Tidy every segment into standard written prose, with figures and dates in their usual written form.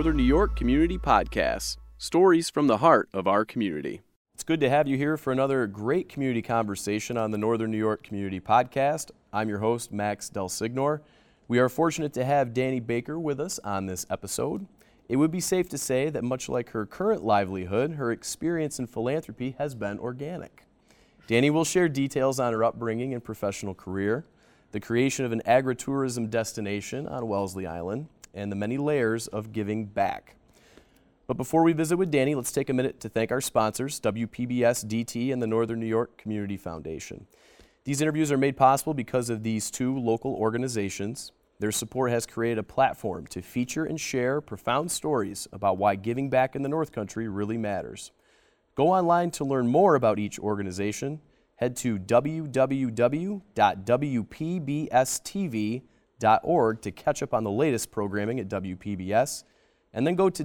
Northern New York Community Podcast, stories from the heart of our community. It's good to have you here for another great community conversation on the Northern New York Community Podcast. I'm your host, Max Del Signor. We are fortunate to have Danny Baker with us on this episode. It would be safe to say that much like her current livelihood, her experience in philanthropy has been organic. Danny will share details on her upbringing and professional career, the creation of an agritourism destination on Wellesley Island, and the many layers of giving back. But before we visit with Danny, let's take a minute to thank our sponsors, WPBS DT and the Northern New York Community Foundation. These interviews are made possible because of these two local organizations. Their support has created a platform to feature and share profound stories about why giving back in the North Country really matters. Go online to learn more about each organization. Head to www.wpbstv.org to catch up on the latest programming at WPBS, and then go to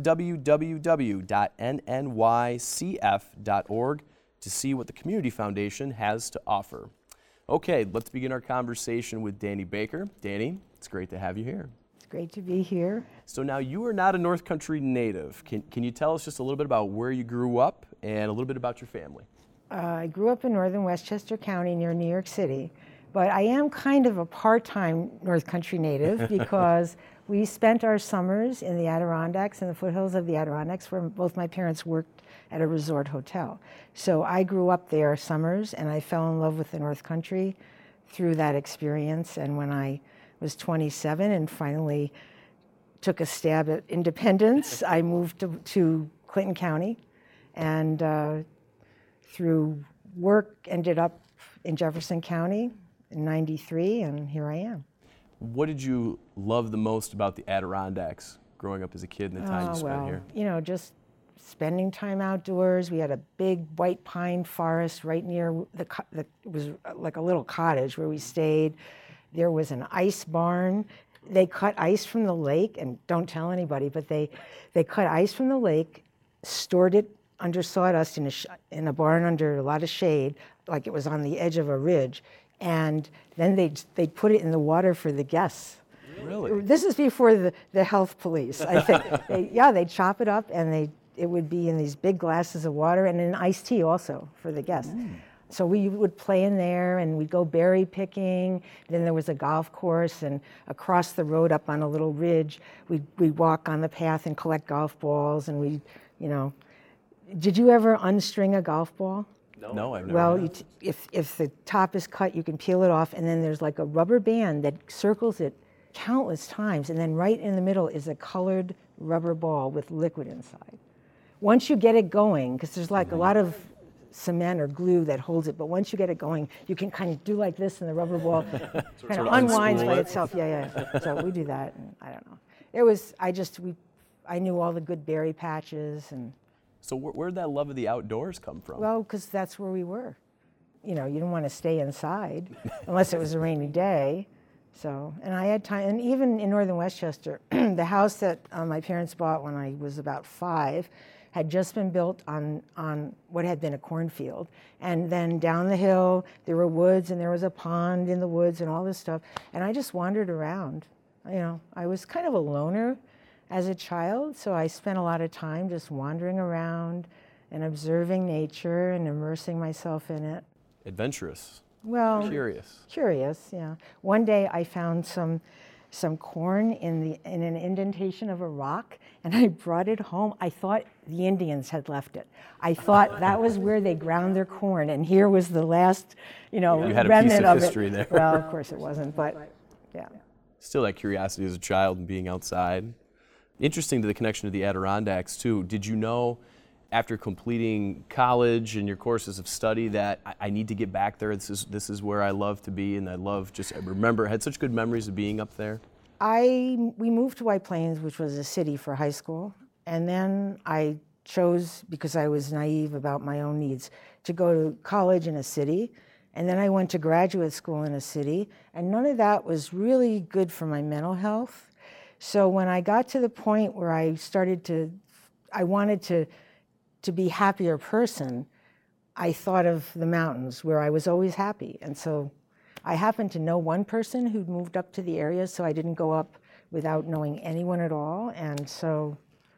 www.nnycf.org to see what the Community Foundation has to offer. Okay, let's begin our conversation with Danny Baker. Danny, it's great to have you here. It's great to be here. So now you are not a North Country native. Can you tell us just a little bit about where you grew up and a little bit about your family? I grew up in northern Westchester County near New York City. But I am kind of a part-time North Country native because we spent our summers in the Adirondacks, in the foothills of the Adirondacks, where both my parents worked at a resort hotel. So I grew up there summers, and I fell in love with the North Country through that experience. And when I was 27 and finally took a stab at independence, I moved to Clinton County, and through work ended up in Jefferson County in '93, and here I am. What did you love the most about the Adirondacks growing up as a kid and the time you spent here? You know, just spending time outdoors. We had a big white pine forest right near it was like a little cottage where we stayed. There was an ice barn. They cut ice from the lake, and don't tell anybody, but they cut ice from the lake, stored it under sawdust in a barn under a lot of shade, like it was on the edge of a ridge. And then they'd put it in the water for the guests. Really? This is before the health police, I think. They'd chop it up, and it would be in these big glasses of water, and an iced tea also for the guests. So we would play in there, and we'd go berry picking. Then there was a golf course, and across the road up on a little ridge, we'd walk on the path and collect golf balls, and Did you ever unstring a golf ball? No, I've never. Well, if the top is cut, you can peel it off, and then there's like a rubber band that circles it countless times, and then right in the middle is a colored rubber ball with liquid inside. Once you get it going, because there's like a lot of cement or glue that holds it, but once you get it going, you can kind of do like this, and the rubber ball kind of unwinds by itself. Yeah. So we do that, and I don't know. I knew all the good berry patches and. So where did that love of the outdoors come from? Well, because that's where we were. You didn't want to stay inside unless it was a rainy day. So, and I had time, and even in northern Westchester, the house that my parents bought when I was about 5 had just been built on what had been a cornfield. And then down the hill, there were woods, and there was a pond in the woods and all this stuff. And I just wandered around. I was kind of a loner as a child, so I spent a lot of time just wandering around and observing nature and immersing myself in it. Adventurous. Well, Curious, yeah. One day I found some corn in an indentation of a rock, and I brought it home. I thought the Indians had left it. I thought that was where they ground their corn, and here was the last, you had remnant a piece of history there. Well, of course it wasn't, but yeah. Still that curiosity as a child and being outside. Interesting to the connection to the Adirondacks, too. Did you know, after completing college and your courses of study, that I need to get back there? This is where I love to be, and I had such good memories of being up there. We moved to White Plains, which was a city for high school, and then I chose, because I was naive about my own needs, to go to college in a city, and then I went to graduate school in a city, and none of that was really good for my mental health. So when I got to the point where I wanted to be a happier person, I thought of the mountains where I was always happy. And so I happened to know one person who'd moved up to the area, so I didn't go up without knowing anyone at all. And so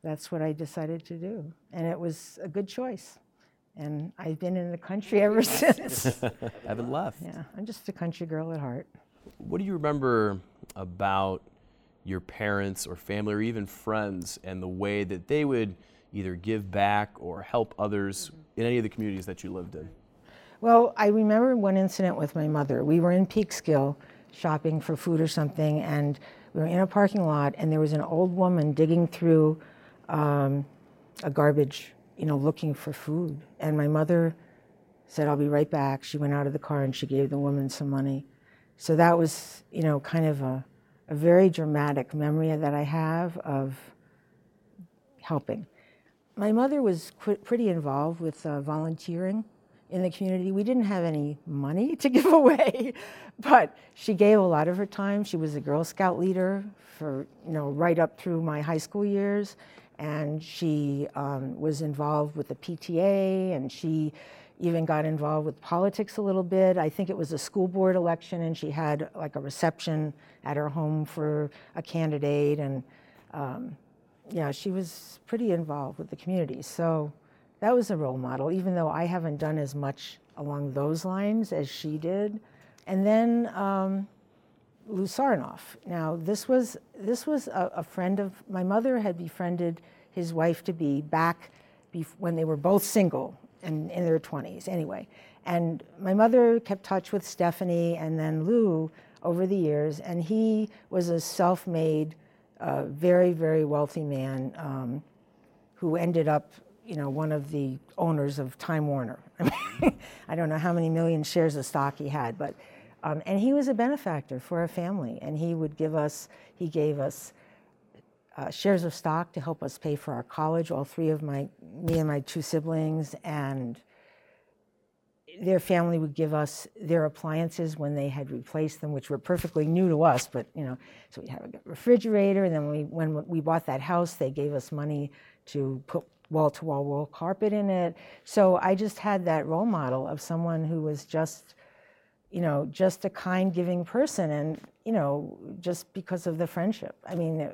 that's what I decided to do. And it was a good choice. And I've been in the country ever since. Haven't left. Yeah, I'm just a country girl at heart. What do you remember about your parents or family or even friends and the way that they would either give back or help others in any of the communities that you lived in? Well, I remember one incident with my mother. We were in Peekskill shopping for food or something, and we were in a parking lot, and there was an old woman digging through a garbage, looking for food. And my mother said, "I'll be right back." She went out of the car and she gave the woman some money. So that was, kind of a very dramatic memory that I have of helping. My mother was pretty involved with volunteering in the community. We didn't have any money to give away, but she gave a lot of her time. She was a Girl Scout leader for, right up through my high school years. And she was involved with the PTA, and she even got involved with politics a little bit. I think it was a school board election, and she had like a reception at her home for a candidate. And yeah, she was pretty involved with the community. So that was a role model, even though I haven't done as much along those lines as she did. And then Lou Sarnoff. Now, this was a friend of my mother had befriended his wife-to-be back when they were both single and in their 20s anyway. And my mother kept touch with Stephanie and then Lou over the years, and he was a self-made, very, very wealthy man who ended up, one of the owners of Time Warner. I don't know how many million shares of stock he had, but and he was a benefactor for our family, and he gave us shares of stock to help us pay for our college, all three of me and my two siblings, and their family would give us their appliances when they had replaced them, which were perfectly new to us, but so we had a refrigerator, and then when we bought that house, they gave us money to put wall-to-wall wool carpet in it. So I just had that role model of someone who was just a kind, giving person, and, just because of the friendship. I mean,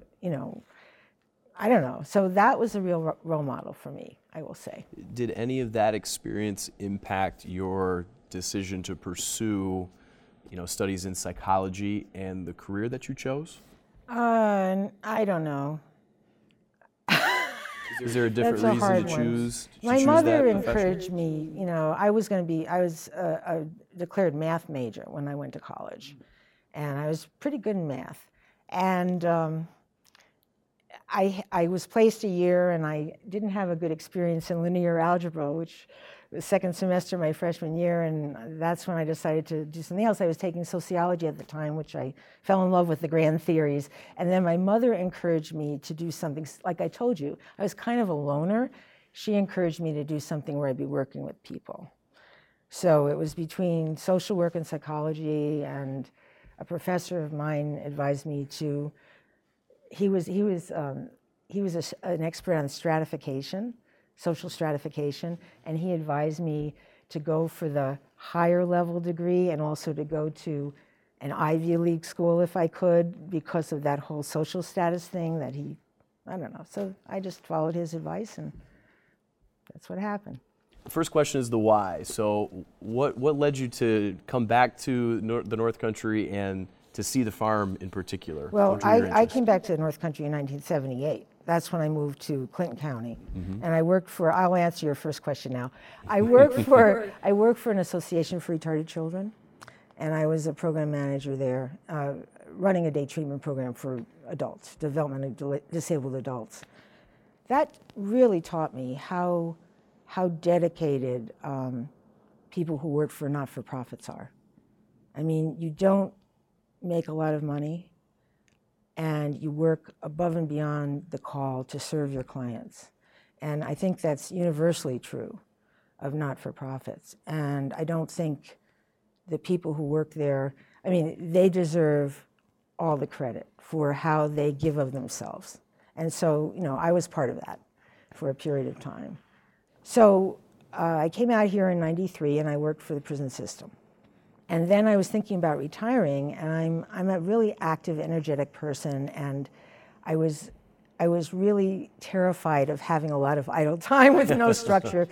I don't know. So that was a real role model for me, I will say. Did any of that experience impact your decision to pursue, studies in psychology and the career that you chose? I don't know. Is there a different reason to choose? My mother encouraged me. I was a declared math major when I went to college, and I was pretty good in math. And I was placed a year, and I didn't have a good experience in linear algebra, which was second semester my freshman year, and that's when I decided to do something else. I was taking sociology at the time, which I fell in love with the grand theories. And then my mother encouraged me to do something, like I told you, I was kind of a loner. She encouraged me to do something where I'd be working with people. So it was between social work and psychology, and a professor of mine advised me to, he was an expert on stratification, social stratification, and he advised me to go for the higher level degree and also to go to an Ivy League school if I could, because of that whole social status thing that I don't know. So I just followed his advice, and that's what happened. The first question is the why. So what led you to come back to the North Country and to see the farm in particular? Well, I came back to the North Country in 1978. That's when I moved to Clinton County, and I worked for. I'll answer your first question now. I worked for an association for retarded children, and I was a program manager there, running a day treatment program for adults, developmentally disabled adults. That really taught me how dedicated people who work for not-for-profits are. I mean, you don't make a lot of money, and you work above and beyond the call to serve your clients. And I think that's universally true of not-for-profits. And I don't think the people who work there, I mean, they deserve all the credit for how they give of themselves. And so, I was part of that for a period of time. So I came out here in '93, and I worked for the prison system. And then I was thinking about retiring, and I'm a really active, energetic person, and I I was really terrified of having a lot of idle time with no structure.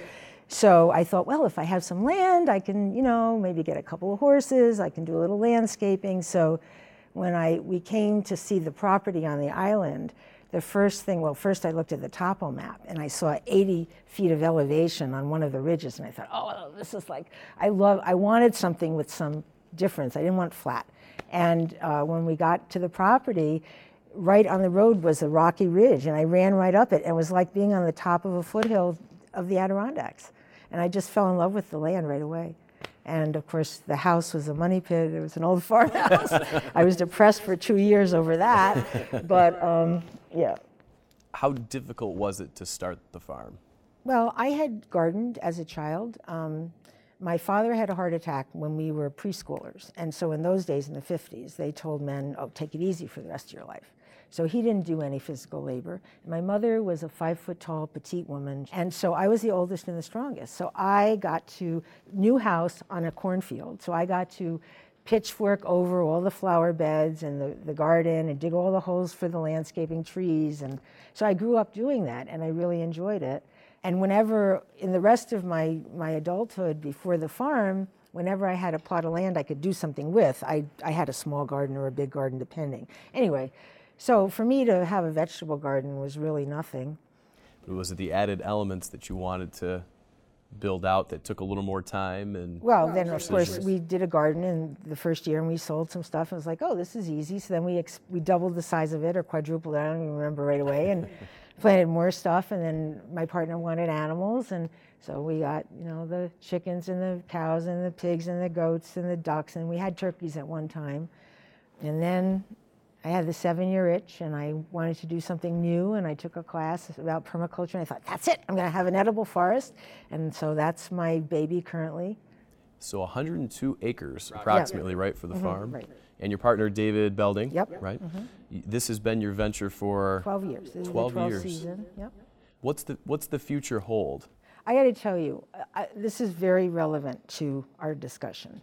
So I thought, well, if I have some land, I can, maybe get a couple of horses, I can do a little landscaping. So when we came to see the property on the island, the first thing, first I looked at the topo map and I saw 80 feet of elevation on one of the ridges, and I thought, oh, this is like, I wanted something with some difference. I didn't want flat. And when we got to the property, right on the road was a rocky ridge, and I ran right up it, and it was like being on the top of a foothill of the Adirondacks. And I just fell in love with the land right away. And of course, the house was a money pit. It was an old farmhouse. I was depressed for 2 years over that, but yeah. How difficult was it to start the farm? Well, I had gardened as a child. My father had a heart attack when we were preschoolers. And so in those days, in the 50s, they told men, oh, take it easy for the rest of your life. So he didn't do any physical labor. And my mother was a 5-foot-tall, petite woman. And so I was the oldest and the strongest. So I got to, new house on a cornfield. So I got to pitchfork over all the flower beds and the garden and dig all the holes for the landscaping trees. And so I grew up doing that, and I really enjoyed it. And whenever, in the rest of my adulthood before the farm, whenever I had a plot of land I could do something with, I had a small garden or a big garden, depending. Anyway, so for me to have a vegetable garden was really nothing. Was it the added elements that you wanted to build out that took a little more time? And well, then of course we did a garden in the first year, and we sold some stuff. And it was like, oh, this is easy. So then we doubled the size of it, or quadrupled it, I don't even remember right away, and planted more stuff. And then my partner wanted animals, and so we got the chickens and the cows and the pigs and the goats and the ducks, and we had turkeys at one time. And then I had the 7-year itch, and I wanted to do something new, and I took a class about permaculture, and I thought, that's it, I'm going to have an edible forest. And so that's my baby currently. So 102 acres approximately, right, for the farm? Right. And your partner, David Belding, Yep. right? This has been your venture for 12 years. This is 12 the 12th years. season. Yep. What's the future hold? I got to tell you, this is very relevant to our discussion.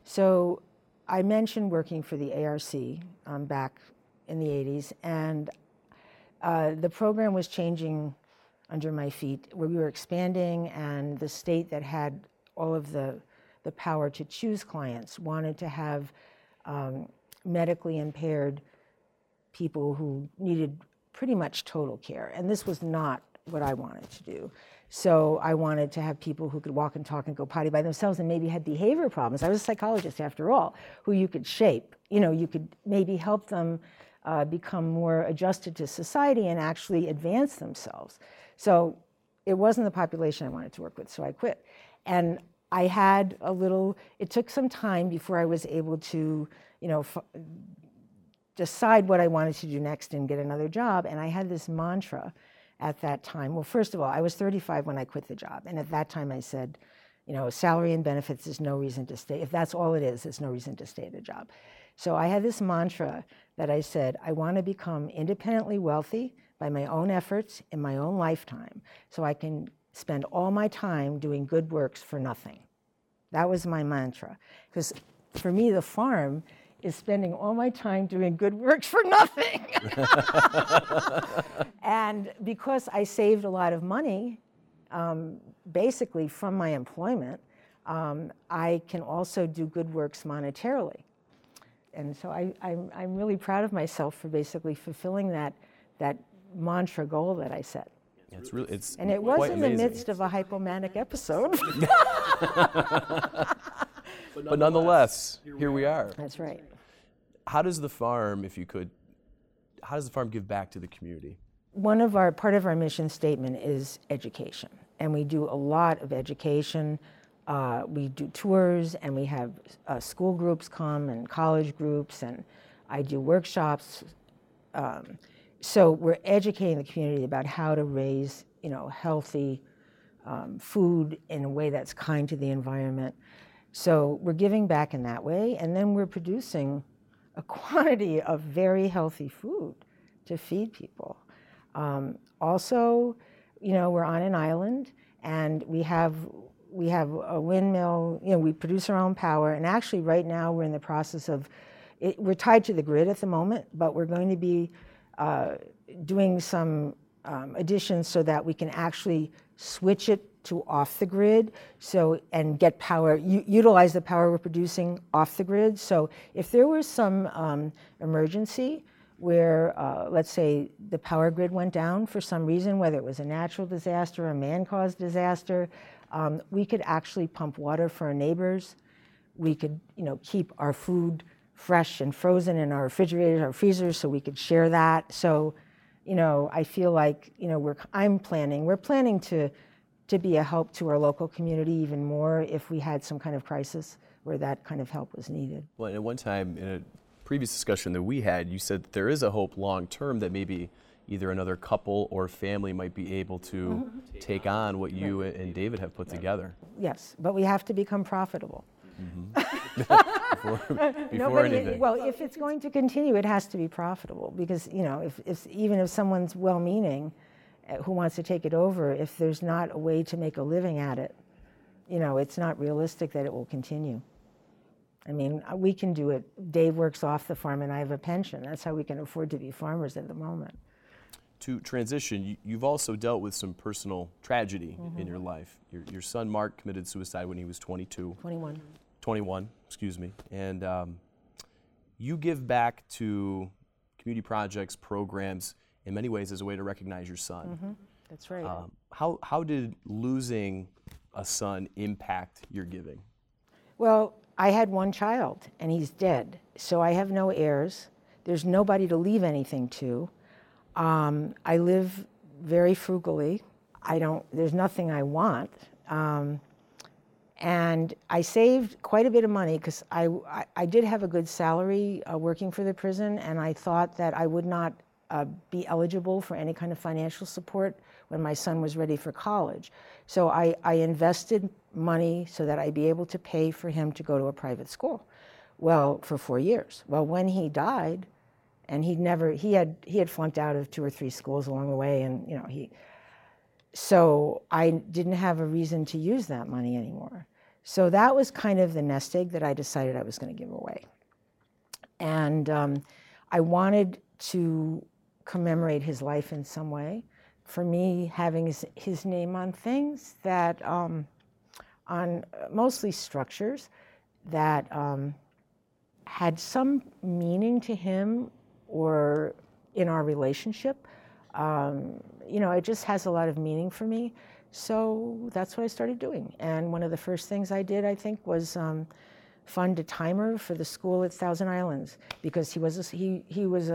So I mentioned working for the ARC back in the 80s, and the program was changing under my feet, where we were expanding, and the state that had all of the power to choose clients wanted to have medically impaired people who needed pretty much total care, and this was not what I wanted to do. So I wanted to have people who could walk and talk and go potty by themselves, and maybe had behavior problems. I was a psychologist after all, who you could shape. You could maybe help them become more adjusted to society and actually advance themselves. So it wasn't the population I wanted to work with, so I quit. And I had it took some time before I was able to, decide what I wanted to do next and get another job. And I had this mantra at that time. Well, first of all, I was 35 when I quit the job. And at that time I said, salary and benefits is no reason to stay. If that's all it is, it's no reason to stay at a job. So I had this mantra that I said, I want to become independently wealthy by my own efforts in my own lifetime, so I can spend all my time doing good works for nothing. That was my mantra. Because for me, the farm is spending all my time doing good works for nothing. And because I saved a lot of money, basically from my employment, I can also do good works monetarily. And so I'm really proud of myself for basically fulfilling that mantra goal that I set. And it was in the midst of a hypomanic episode. But nonetheless, here we are. That's right. How does the farm, how does the farm give back to the community? Part of our mission statement is education, and we do a lot of education. We do tours, and we have school groups come and college groups, and I do workshops. So we're educating the community about how to raise, healthy food in a way that's kind to the environment. So we're giving back in that way, and then we're producing a quantity of very healthy food to feed people. Also, we're on an island, and we have a windmill. We produce our own power, and actually right now we're in the process of, we're tied to the grid at the moment, but we're going to be doing some additions so that we can actually switch it to off the grid, and get power, utilize the power we're producing off the grid. So if there was some emergency where, let's say, the power grid went down for some reason, whether it was a natural disaster or a man-caused disaster, we could actually pump water for our neighbors. We could, keep our food fresh and frozen in our refrigerators, our freezers, so we could share that. So, I feel like, we're planning to be a help to our local community even more if we had some kind of crisis where that kind of help was needed. Well, at one time in a previous discussion that we had, you said that there is a hope long term that maybe either another couple or family might be able to take on what you and David have put together. Yes, but we have to become profitable. before anything. Well, if it's going to continue, it has to be profitable because, even if someone's well-meaning who wants to take it over, if there's not a way to make a living at it, it's not realistic that it will continue. I mean, we can do it. Dave works off the farm and I have a pension. That's how we can afford to be farmers at the moment. To transition, you've also dealt with some personal tragedy in your life. Your son, Mark, committed suicide when he was 21, excuse me. And you give back to community projects, programs, in many ways as a way to recognize your son. That's right. How did losing a son impact your giving? Well, I had one child and he's dead, so I have no heirs. There's nobody to leave anything to. I live very frugally. There's nothing I want. And I saved quite a bit of money because I did have a good salary working for the prison, and I thought that I would not be eligible for any kind of financial support when my son was ready for college. So I invested money so that I'd be able to pay for him to go to a private school. Well, for 4 years. Well, when he died, and he had flunked out of 2 or 3 schools along the way, and so I didn't have a reason to use that money anymore. So that was kind of the nest egg that I decided I was going to give away. And I wanted to commemorate his life in some way. For me, having his name on things that, on mostly structures that had some meaning to him or in our relationship, it just has a lot of meaning for me. So that's what I started doing. And one of the first things I did, I think, was fund a timer for the school at Thousand Islands, because when he was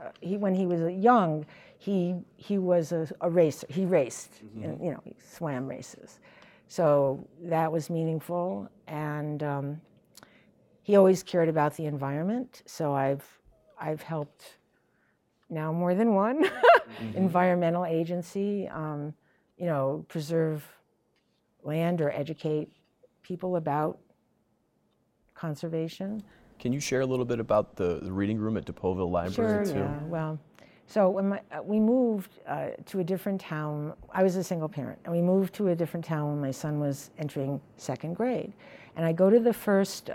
young, he was a racer. He raced, and he swam races. So that was meaningful, and he always cared about the environment. So I've helped now more than one environmental agency, preserve land or educate people about conservation. Can you share a little bit about the reading room at DePauville Library, too? Sure, yeah. Well, so when we moved to a different town, I was a single parent, and we moved to a different town when my son was entering 2nd grade. And I go to the first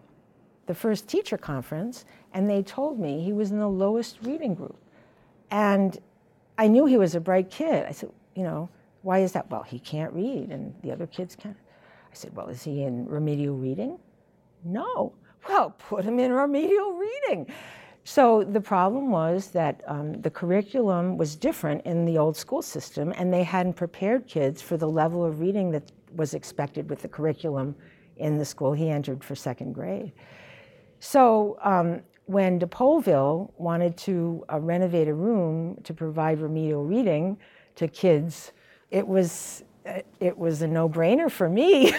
teacher conference, and they told me he was in the lowest reading group. And I knew he was a bright kid. I said, why is that? Well, he can't read, and the other kids can. I said, well, is he in remedial reading? No. Well, put him in remedial reading. So the problem was that the curriculum was different in the old school system, and they hadn't prepared kids for the level of reading that was expected with the curriculum in the school he entered for 2nd grade. So when DePauville wanted to renovate a room to provide remedial reading to kids, it was a no-brainer for me,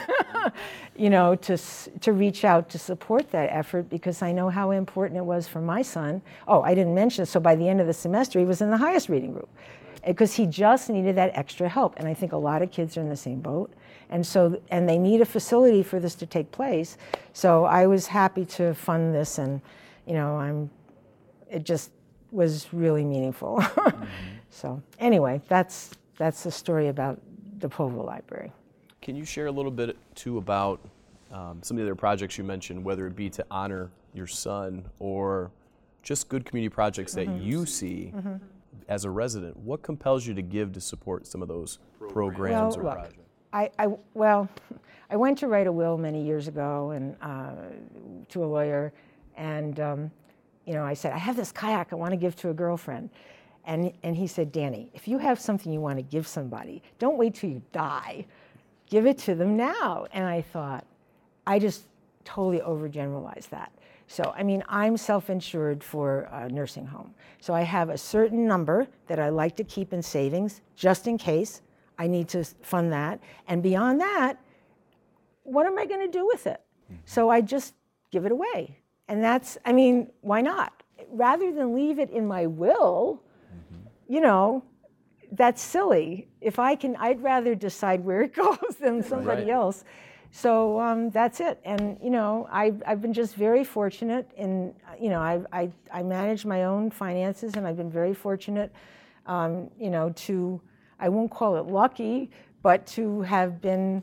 to reach out to support that effort, because I know how important it was for my son. Oh, I didn't mention, so by the end of the semester, he was in the highest reading group, because he just needed that extra help. And I think a lot of kids are in the same boat. And they need a facility for this to take place. So I was happy to fund this, and it just was really meaningful. So anyway, that's the story about DePauville Library. Can you share a little bit, too, about some of the other projects you mentioned, whether it be to honor your son or just good community projects that you see as a resident. What compels you to give to support some of those programs or projects? I went to write a will many years ago and to a lawyer, and I said, I have this kayak I want to give to a girlfriend. And he said, Danny, if you have something you want to give somebody, don't wait till you die. Give it to them now. And I thought, I just totally overgeneralized that. So, I'm self-insured for a nursing home. So I have a certain number that I like to keep in savings just in case I need to fund that. And beyond that, what am I going to do with it? So I just give it away. And that's, why not? Rather than leave it in my will, that's silly. If I can, I'd rather decide where it goes than somebody else. So that's it. And, I've been just very fortunate in, I manage my own finances, and I've been very fortunate, to, I won't call it lucky, but to have been,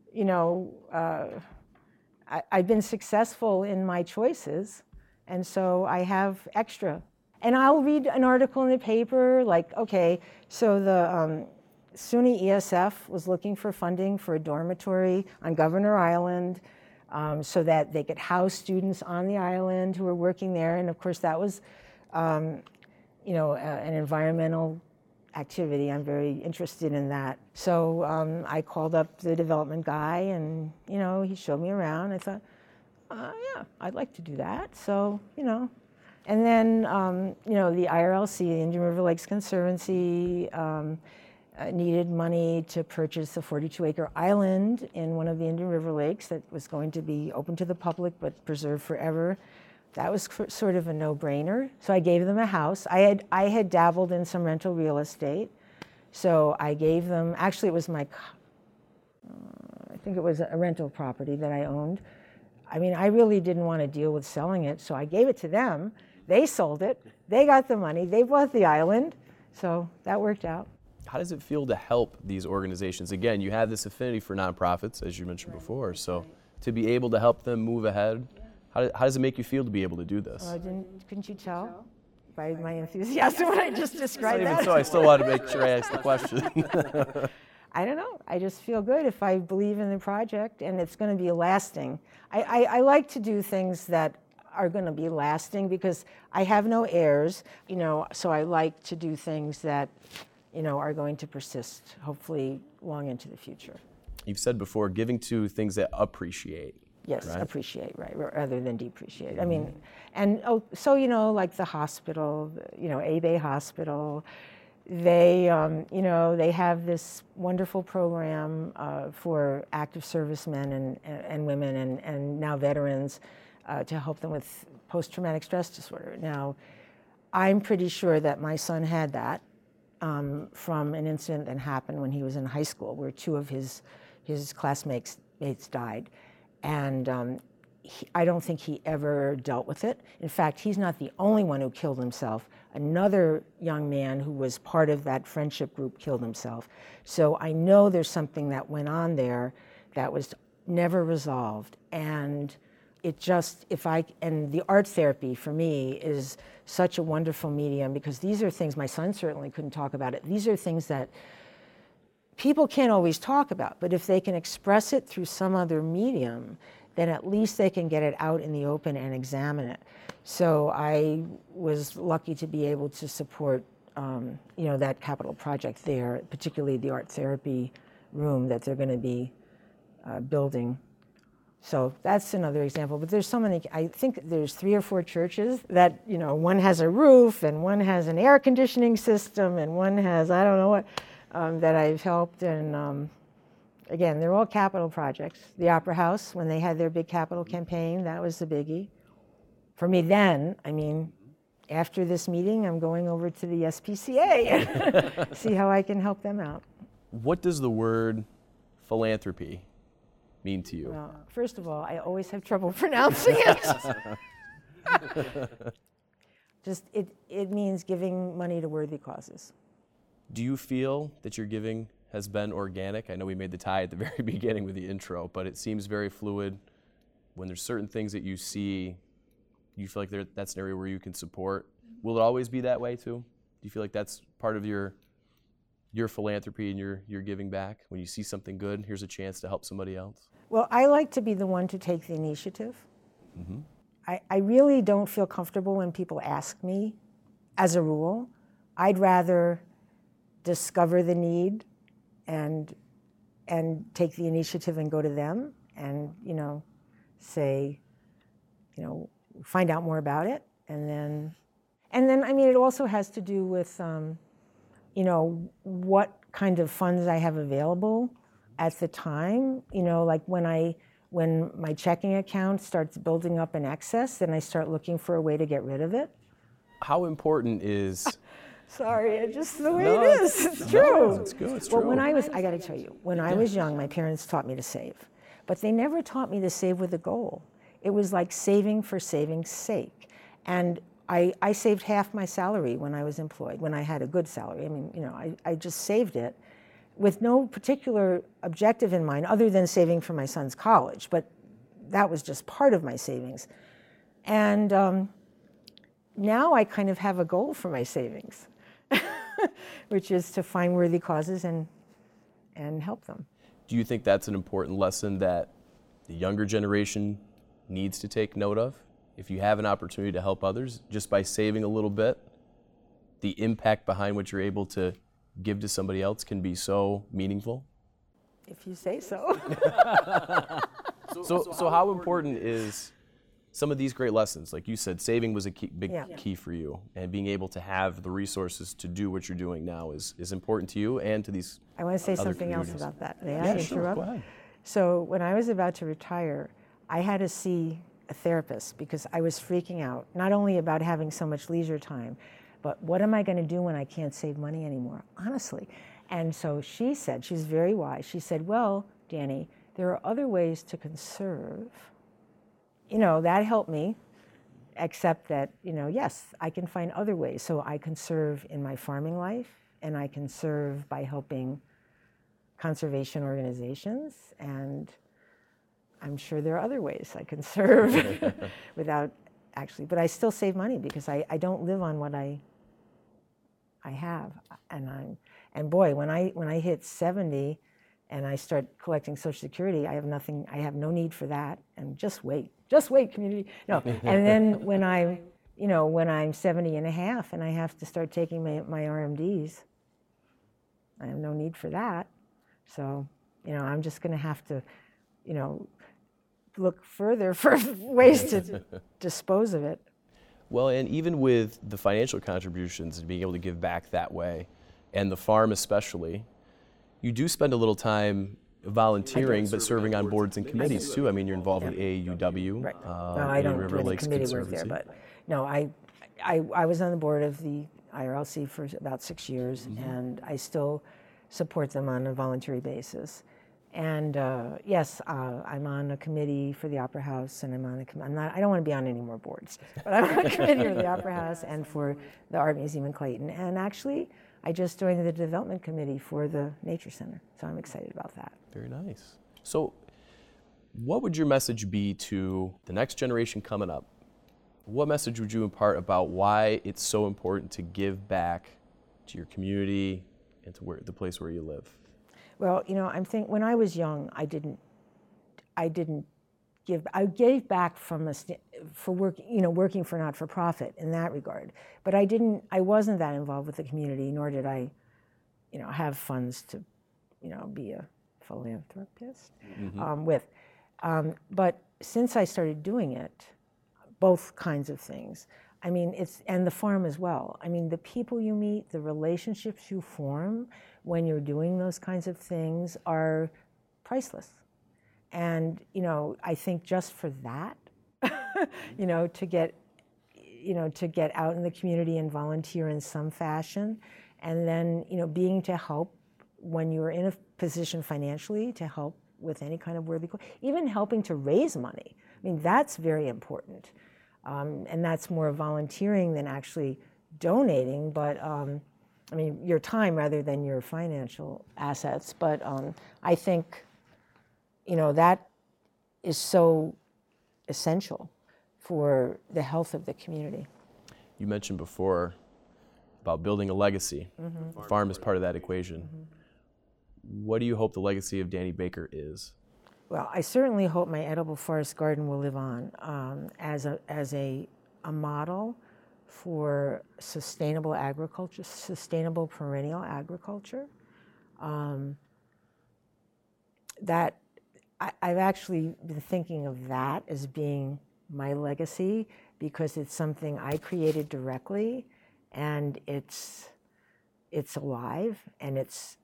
I've been successful in my choices. And so I have extra. And I'll read an article in the paper, like, okay, so the SUNY ESF was looking for funding for a dormitory on Governor Island so that they could house students on the island who were working there. And of course, that was, an environmental activity. I'm very interested in that. So I called up the development guy, and, he showed me around. I thought, yeah, I'd like to do that. So, And then, the IRLC, the Indian River Lakes Conservancy, needed money to purchase a 42-acre island in one of the Indian River Lakes that was going to be open to the public but preserved forever. That was sort of a no-brainer. So I gave them a house. I had dabbled in some rental real estate. So I gave them, actually it was I think it was a rental property that I owned. I really didn't want to deal with selling it, so I gave it to them. They sold it. They got the money. They bought the island. So that worked out. How does it feel to help these organizations? Again, you have this affinity for nonprofits, as you mentioned before. So to be able to help them move ahead, how does it make you feel to be able to do this? Couldn't you tell by my enthusiasm when I just described that? Even so, I still want to make sure I ask the question. I don't know. I just feel good if I believe in the project and it's going to be lasting. I like to do things that are going to be lasting because I have no heirs, so I like to do things that, are going to persist, hopefully long into the future. You've said before, giving to things that appreciate. Yes, right? Appreciate, right, rather than depreciate. Mm-hmm. Like the hospital, A-Bay Hospital, they have this wonderful program for active servicemen and women and now veterans to help them with post-traumatic stress disorder. Now, I'm pretty sure that my son had that from an incident that happened when he was in high school, where two of his classmates died. And I don't think he ever dealt with it. In fact, he's not the only one who killed himself. Another young man who was part of that friendship group killed himself. So I know there's something that went on there that was never resolved. And it just, and the art therapy for me is such a wonderful medium, because these are things, my son certainly couldn't talk about it. These are things that people can't always talk about, but if they can express it through some other medium, then at least they can get it out in the open and examine it. So I was lucky to be able to support, that capital project there, particularly the art therapy room that they're going to be building. So that's another example. But there's so many. I think there's 3 or 4 churches that, one has a roof and one has an air conditioning system and one has I don't know what that I've helped. And again, they're all capital projects. The Opera House, when they had their big capital campaign, that was the biggie. For me then, after this meeting, I'm going over to the SPCA and see how I can help them out. What does the word philanthropy mean to you? Well, first of all, I always have trouble pronouncing it. Just, it means giving money to worthy causes. Do you feel that your giving has been organic? I know we made the tie at the very beginning with the intro, but it seems very fluid. When there's certain things that you see you feel like that's an area where you can support? Will it always be that way too? Do you feel like that's part of your philanthropy and your giving back? When you see something good, here's a chance to help somebody else? Well, I like to be the one to take the initiative. Mm-hmm. I really don't feel comfortable when people ask me, as a rule. I'd rather discover the need and take the initiative and go to them and, say, find out more about it. And then, I mean, it also has to do with, what kind of funds I have available at the time. Like when my checking account starts building up in excess, then I start looking for a way to get rid of it. How important is... Sorry, it's just the way it is. It's true. It's good. It's true. Well, I got to tell you, when I was young, my parents taught me to save. But they never taught me to save with a goal. It was like saving for saving's sake. And I saved half my salary when I was employed, when I had a good salary. I mean, I just saved it with no particular objective in mind other than saving for my son's college. But that was just part of my savings. And now I kind of have a goal for my savings, which is to find worthy causes and help them. Do you think that's an important lesson that the younger generation needs to take note of? If you have an opportunity to help others, just by saving a little bit, the impact behind what you're able to give to somebody else can be so meaningful? If you say so. So how important is some of these great lessons? Like you said, saving was a big key for you, and being able to have the resources to do what you're doing now is important to you and to these I want to say something else about that. May I interrupt? Sure, go ahead. So when I was about to retire, I had to see a therapist because I was freaking out, not only about having so much leisure time, but what am I going to do when I can't save money anymore, honestly. And so she said, she's very wise, she said, well, Danny, there are other ways to conserve. That helped me, except that, yes, I can find other ways. So I conserve in my farming life, and I conserve by helping conservation organizations, and I'm sure there are other ways I conserve without actually, but I still save money because I don't live on what I have. And boy, when I hit 70 and I start collecting Social Security, I have no need for that. And just wait, community. No, and then when I'm 70 and a half and I have to start taking my RMDs, I have no need for that. So, I'm just going to have to, look further for ways to dispose of it. Well, and even with the financial contributions and being able to give back that way, and the farm especially, you do spend a little time volunteering, but serving on boards and committees too. I mean, you're involved with AAUW. Right. No, I don't do any committee work there, but no, I was on the board of the IRLC for about 6 years, and I still support them on a voluntary basis. And yes, I'm on a committee for the Opera House, and I don't want to be on any more boards, but I'm on a committee for the Opera House and for the Art Museum in Clayton. And actually, I just joined the development committee for the Nature Center, so I'm excited about that. Very nice. So what would your message be to the next generation coming up? What message would you impart about why it's so important to give back to your community and to the place where you live? Well, when I was young, I gave back for working for not-for-profit in that regard. But I wasn't that involved with the community, nor did I, have funds to, be a philanthropist with. But since I started doing it, both kinds of things, and the farm as well. The people you meet, the relationships you form when you're doing those kinds of things are priceless. And, I think just for that, to get out in the community and volunteer in some fashion, and then, being to help when you're in a position financially to help with any kind of worthy cause, even helping to raise money. That's very important. And that's more volunteering than actually donating, but your time rather than your financial assets. But I think, that is so essential for the health of the community. You mentioned before about building a legacy. Mm-hmm. The farm is part of that equation. Mm-hmm. What do you hope the legacy of Danny Baker is? Well, I certainly hope my edible forest garden will live on as a model for sustainable agriculture, sustainable perennial agriculture. That I've actually been thinking of that as being my legacy because it's something I created directly, and it's alive and it's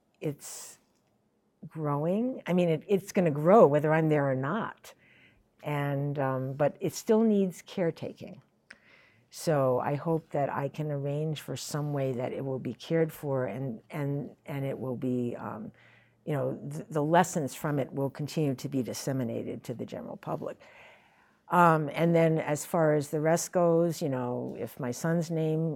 growing. I mean, it's going to grow whether I'm there or not, and but it still needs caretaking. So I hope that I can arrange for some way that it will be cared for, and it will be, the lessons from it will continue to be disseminated to the general public. And then as far as the rest goes, if my son's name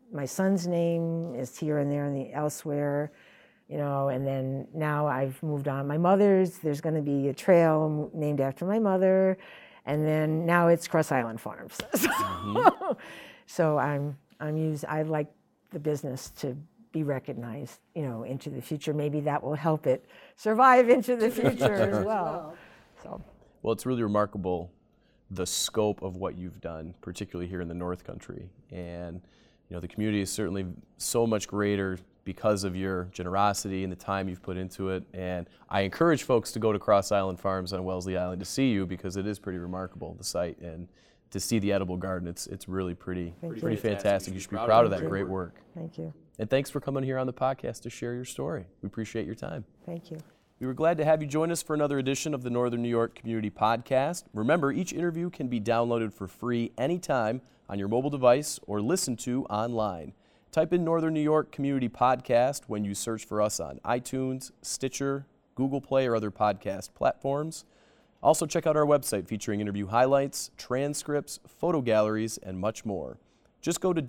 is here and there and elsewhere, and then now I've moved on. My mother's, there's going to be a trail named after my mother, and then now it's Cross Island Farms. Mm-hmm. So I'd like the business to be recognized, into the future. Maybe that will help it survive into the future as well. Well, it's really remarkable the scope of what you've done, particularly here in the North Country. And, the community is certainly so much greater because of your generosity and the time you've put into it. And I encourage folks to go to Cross Island Farms on Wellesley Island to see you, because it is pretty remarkable, the site. And to see the edible garden, it's really pretty fantastic. You should be proud of that great work. Thank you. And thanks for coming here on the podcast to share your story. We appreciate your time. Thank you. We were glad to have you join us for another edition of the Northern New York Community Podcast. Remember, each interview can be downloaded for free anytime on your mobile device or listened to online. Type in Northern New York Community Podcast when you search for us on iTunes, Stitcher, Google Play, or other podcast platforms. Also, check out our website featuring interview highlights, photo galleries, and much more. Just go to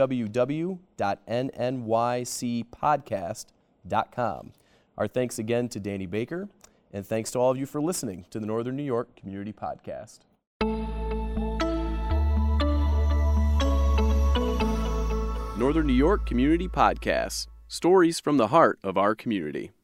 www.nnycpodcast.com. Our thanks again to Danny Baker, and thanks to all of you for listening to the Northern New York Community Podcast. Northern New York Community Podcast. Stories from the heart of our community.